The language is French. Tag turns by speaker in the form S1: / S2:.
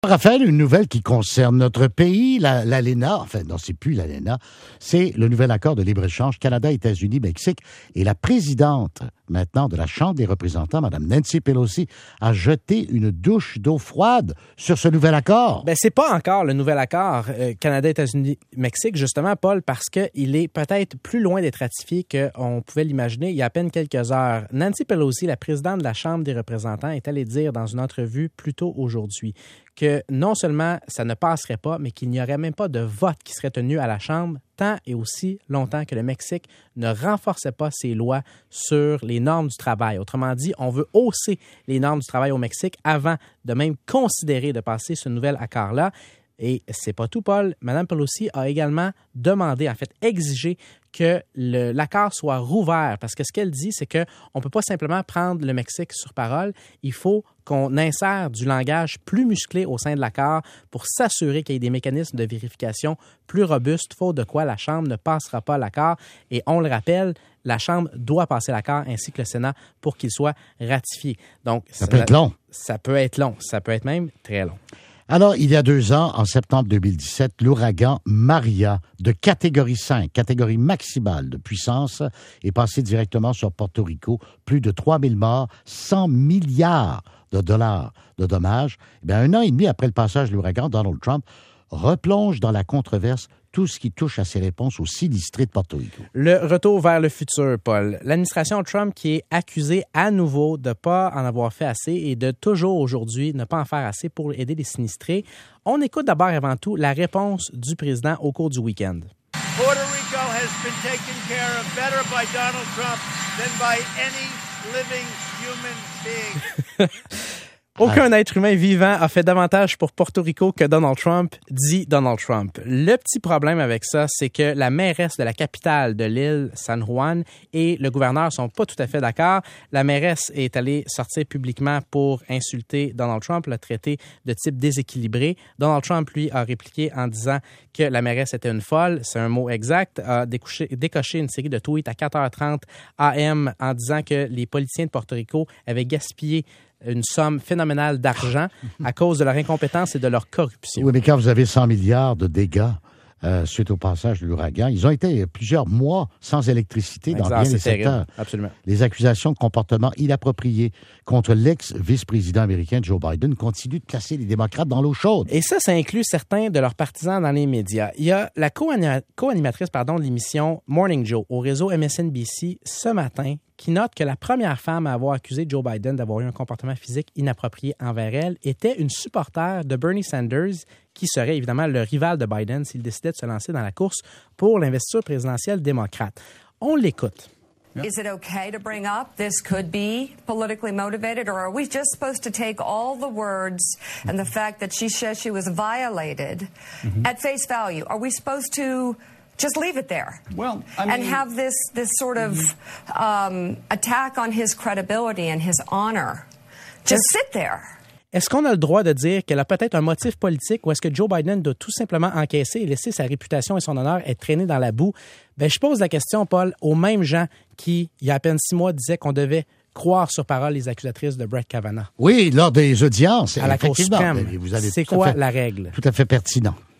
S1: Raphaël, une nouvelle qui concerne notre pays, l'ALENA, enfin non, c'est plus l'ALENA, c'est le nouvel accord de libre-échange Canada, États-Unis, Mexique. Et la présidente maintenant de la Chambre des représentants, Mme Nancy Pelosi, a jeté une douche d'eau froide sur ce nouvel accord.
S2: Ben, c'est pas encore le nouvel accord Canada, États-Unis, Mexique, justement, Paul, parce qu'il est peut-être plus loin d'être ratifié qu'on pouvait l'imaginer il y a à peine quelques heures. Nancy Pelosi, la présidente de la Chambre des représentants, est allée dire dans une entrevue plus tôt aujourd'hui que non seulement ça ne passerait pas, mais qu'il n'y aurait même pas de vote qui serait tenu à la Chambre tant et aussi longtemps que le Mexique ne renforçait pas ses lois sur les normes du travail. Autrement dit, on veut hausser les normes du travail au Mexique avant de même considérer de passer ce nouvel accord-là. Et c'est pas tout, Paul. Mme Pelosi a également demandé, en fait, exigé que l'accord soit rouvert. Parce que ce qu'elle dit, c'est qu'on ne peut pas simplement prendre le Mexique sur parole. Il faut qu'on insère du langage plus musclé au sein de l'accord pour s'assurer qu'il y ait des mécanismes de vérification plus robustes, faute de quoi la Chambre ne passera pas l'accord. Et on le rappelle, la Chambre doit passer l'accord ainsi que le Sénat pour qu'il soit ratifié. Donc,
S1: ça peut être long.
S2: Ça peut être long. Ça peut être même très long.
S1: Alors, il y a 2 ans, en septembre 2017, l'ouragan Maria de catégorie 5, catégorie maximale de puissance, est passé directement sur Porto Rico. Plus de 3000 morts, 100 milliards de dollars de dommages. Eh bien, 1 an et demi après le passage de l'ouragan, Donald Trump replonge dans la controverse tout ce qui touche à ses réponses aux sinistrés de Porto Rico.
S2: Le retour vers le futur, Paul. L'administration Trump qui est accusée à nouveau de ne pas en avoir fait assez et de toujours aujourd'hui ne pas en faire assez pour aider les sinistrés. On écoute d'abord et avant tout la réponse du président au cours du week-end.
S3: Puerto Rico has been taken care of better by Donald Trump than by any living human being.
S2: Aucun être humain vivant a fait davantage pour Porto Rico que Donald Trump, dit Donald Trump. Le petit problème avec ça, c'est que la mairesse de la capitale de l'île, San Juan, et le gouverneur sont pas tout à fait d'accord. La mairesse est allée sortir publiquement pour insulter Donald Trump, le traiter de type déséquilibré. Donald Trump, lui, a répliqué en disant que la mairesse était une folle, c'est un mot exact, a décoché une série de tweets à 4h30 AM en disant que les politiciens de Porto Rico avaient gaspillé une somme phénoménale d'argent à cause de leur incompétence et de leur corruption.
S1: Oui, mais quand vous avez 100 milliards de dégâts suite au passage de l'ouragan, ils ont été plusieurs mois sans électricité dans bien des secteurs.
S2: Absolument.
S1: Les accusations de comportement inapproprié contre l'ex-vice-président américain Joe Biden continuent de placer les démocrates dans l'eau chaude.
S2: Et ça inclut certains de leurs partisans dans les médias. Il y a la co-animatrice de l'émission Morning Joe au réseau MSNBC ce matin qui note que la première femme à avoir accusé Joe Biden d'avoir eu un comportement physique inapproprié envers elle était une supporter de Bernie Sanders, qui serait évidemment le rival de Biden s'il décidait de se lancer dans la course pour l'investiture présidentielle démocrate. On l'écoute.
S4: Is it okay to bring up this could be politically motivated, or are we just supposed to take all the words and the fact that she says she was violated at face value? Are we supposed to just leave it there?
S5: Well, I mean,
S4: and have this sort of attack on his credibility and his honor just sit there?
S2: Est-ce qu'on a le droit de dire qu'elle a peut-être un motif politique ou est-ce que Joe Biden doit tout simplement encaisser et laisser sa réputation et son honneur être traînés dans la boue? Ben, je pose la question, Paul, aux mêmes gens qui, il y a à peine 6 mois, disaient qu'on devait croire sur parole les accusatrices de Brett Kavanaugh.
S1: Oui, lors des audiences.
S2: À la Cour suprême. C'est quoi la règle?
S1: Tout à fait pertinent.